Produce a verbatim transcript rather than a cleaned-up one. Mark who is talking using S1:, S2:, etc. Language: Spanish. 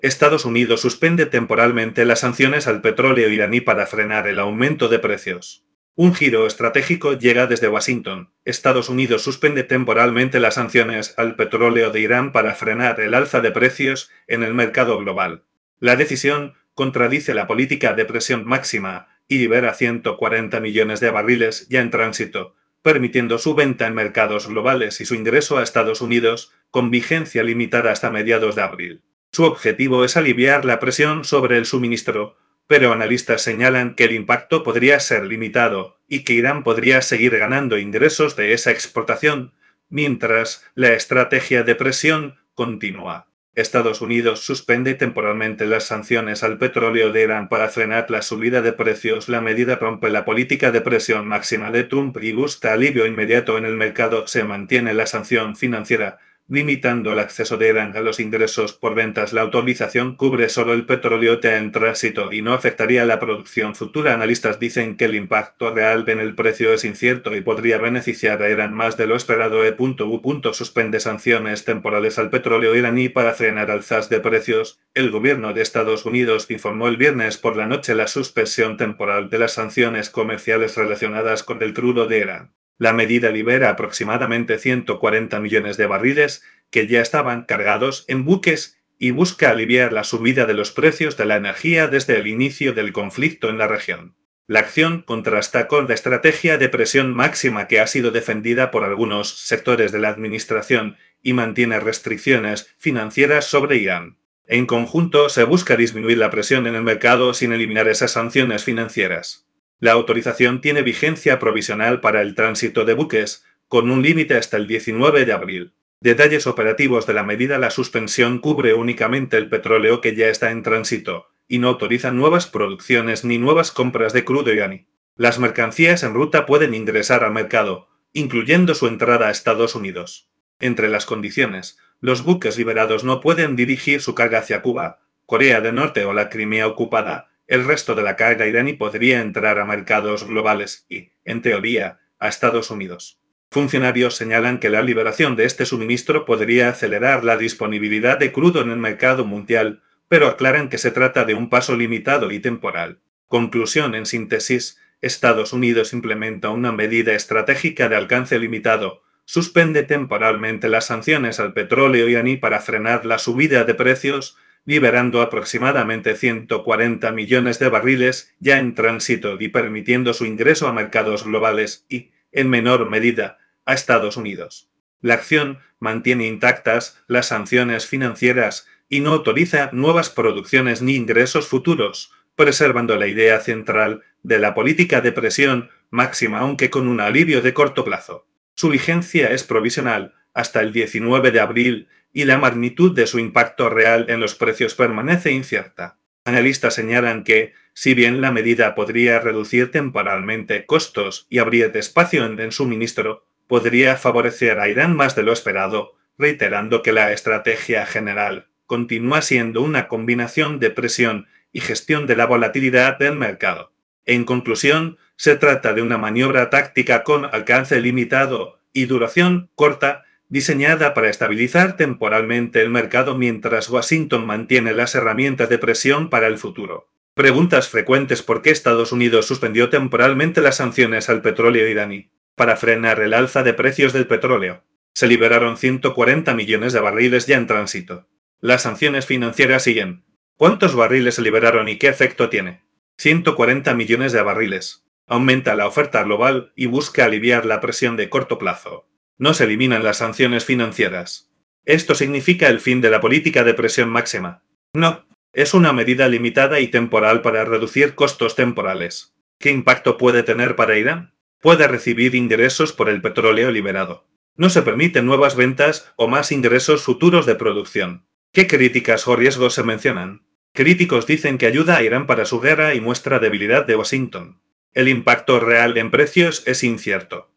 S1: Estados Unidos suspende temporalmente las sanciones al petróleo iraní para frenar el aumento de precios. Un giro estratégico llega desde Washington. Estados Unidos suspende temporalmente las sanciones al petróleo de Irán para frenar el alza de precios en el mercado global. La decisión contradice la política de presión máxima y libera ciento cuarenta millones de barriles ya en tránsito, permitiendo su venta en mercados globales y su ingreso a Estados Unidos con vigencia limitada hasta mediados de abril. Su objetivo es aliviar la presión sobre el suministro, pero analistas señalan que el impacto podría ser limitado y que Irán podría seguir ganando ingresos de esa exportación, mientras la estrategia de presión continúa. Estados Unidos suspende temporalmente las sanciones al petróleo de Irán para frenar la subida de precios. La medida rompe la política de presión máxima de Trump y busca alivio inmediato en el mercado. Se mantiene la sanción financiera, limitando el acceso de Irán a los ingresos por ventas. La autorización cubre solo el petróleo ya en tránsito y no afectaría a la producción futura. Analistas dicen que el impacto real en el precio es incierto y podría beneficiar a Irán más de lo esperado. E U. Suspende sanciones temporales al petróleo iraní para frenar alzas de precios. El gobierno de Estados Unidos informó el viernes por la noche la suspensión temporal de las sanciones comerciales relacionadas con el crudo de Irán. La medida libera aproximadamente ciento cuarenta millones de barriles que ya estaban cargados en buques y busca aliviar la subida de los precios de la energía desde el inicio del conflicto en la región. La acción contrasta con la estrategia de presión máxima que ha sido defendida por algunos sectores de la administración y mantiene restricciones financieras sobre Irán. En conjunto, se busca disminuir la presión en el mercado sin eliminar esas sanciones financieras. La autorización tiene vigencia provisional para el tránsito de buques, con un límite hasta el diecinueve de abril. Detalles operativos de la medida: la suspensión cubre únicamente el petróleo que ya está en tránsito, y no autoriza nuevas producciones ni nuevas compras de crudo iraní. Las mercancías en ruta pueden ingresar al mercado, incluyendo su entrada a Estados Unidos. Entre las condiciones, los buques liberados no pueden dirigir su carga hacia Cuba, Corea del Norte o la Crimea ocupada. El resto de la carga iraní podría entrar a mercados globales y, en teoría, a Estados Unidos. Funcionarios señalan que la liberación de este suministro podría acelerar la disponibilidad de crudo en el mercado mundial, pero aclaran que se trata de un paso limitado y temporal. Conclusión: en síntesis, Estados Unidos implementa una medida estratégica de alcance limitado, suspende temporalmente las sanciones al petróleo iraní para frenar la subida de precios, liberando aproximadamente ciento cuarenta millones de barriles ya en tránsito y permitiendo su ingreso a mercados globales y, en menor medida, a Estados Unidos. La acción mantiene intactas las sanciones financieras y no autoriza nuevas producciones ni ingresos futuros, preservando la idea central de la política de presión máxima, aunque con un alivio de corto plazo. Su vigencia es provisional hasta el diecinueve de abril y la magnitud de su impacto real en los precios permanece incierta. Analistas señalan que, si bien la medida podría reducir temporalmente costos y abrir espacio en el suministro, podría favorecer a Irán más de lo esperado, reiterando que la estrategia general continúa siendo una combinación de presión y gestión de la volatilidad del mercado. En conclusión, se trata de una maniobra táctica con alcance limitado y duración corta, diseñada para estabilizar temporalmente el mercado mientras Washington mantiene las herramientas de presión para el futuro. Preguntas frecuentes: ¿por qué Estados Unidos suspendió temporalmente las sanciones al petróleo iraní? Para frenar el alza de precios del petróleo. Se liberaron ciento cuarenta millones de barriles ya en tránsito. Las sanciones financieras siguen. ¿Cuántos barriles se liberaron y qué efecto tiene? ciento cuarenta millones de barriles. Aumenta la oferta global y busca aliviar la presión de corto plazo. No se eliminan las sanciones financieras. ¿Esto significa el fin de la política de presión máxima? No, es una medida limitada y temporal para reducir costos temporales. ¿Qué impacto puede tener para Irán? Puede recibir ingresos por el petróleo liberado. No se permiten nuevas ventas o más ingresos futuros de producción. ¿Qué críticas o riesgos se mencionan? Críticos dicen que ayuda a Irán para su guerra y muestra debilidad de Washington. El impacto real en precios es incierto.